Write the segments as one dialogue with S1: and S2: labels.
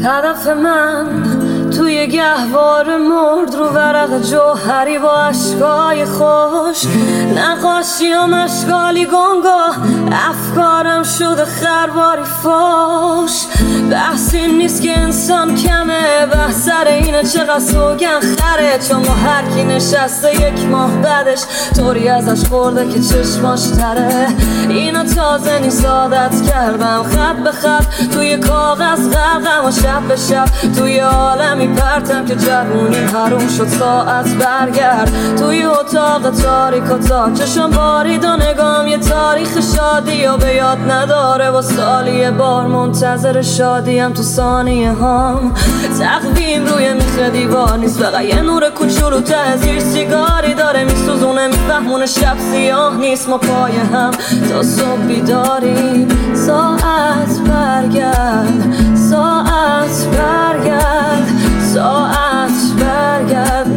S1: هدف من توی گهواره مرد رو ورق جوهری با اشکای خوش، نقاشی و مشغالی گنگا افکارم شده خرباری فوش. بحث این نیست که انسان کمه، بحث سر اینه چقدر سوگن خره، چون با هر کی نشسته یک ماه بعدش طوری ازش خورده که چشماش تره. اینو تازه نیست عادت کردم، خط به خط توی کاغذ غرقم و شب به شب توی عالمی پرتم که جوونی حروم شد ساعت برگرد. توی اتاق تاریک و تا چشم بارید و نگام یه تاریخ شادی و به یاد نداره و سالی بار منتظر شادیم تو ثانیه هام. تقویم روی میخ دیوار نیست، فقط یه نور کوچولو ته زیر سیگاری داره میسوزونه، میفهمونه شب سیاه نیست، ما پای هم تا صبح بیداریم. ساعت برگرد، ساعت برگرد، ساعت برگرد،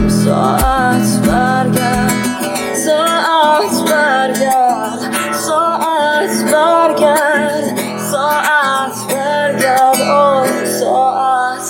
S1: ساعت برگرد، ساعت برگرد، ساعت برگرد، ساعت برگرد، ساعت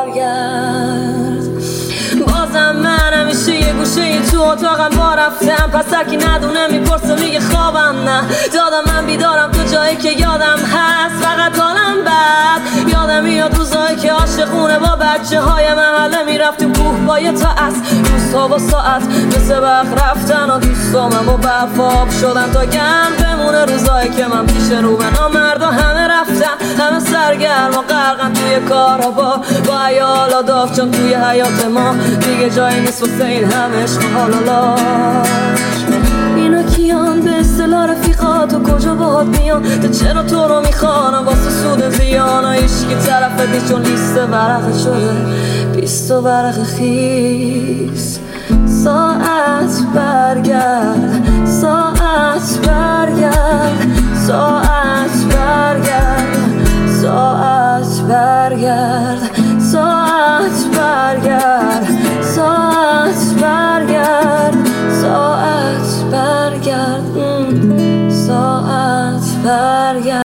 S1: برگرد. بازم من همیشه یه گوشه تو اتاقم با رفتم، پس هرکی ندونه میپرسه میگه خوابم نه دادم. من بیدارم تو جایی که یادم هست، فقط حالم بد. یادم میاد روزایی که عاشقونه با بچه های محله میرفتیم کوه با یه تا اسب، روزها با ساعت مثل برق رفتن و دوستامم با برف آب شدن تا گرم بمونه. روزایی که من پیش رو مردا همه رفتن، همه سرگرم و غرقن توی کارها با عیال و داغ، چون توی حیات ما دیگه جایی نیست واسه این همه عشق و حالالاش. اینا کیان به اصطلاح رفیقات و کجا باهات میان؟ تا چرا تو رو میخوانم واسه سود زیان؟ هیچکی طرفت نیست چون لیست ورق شده 20 ورق خیس. ساعت برگرد، ساعت برگرد، ساعت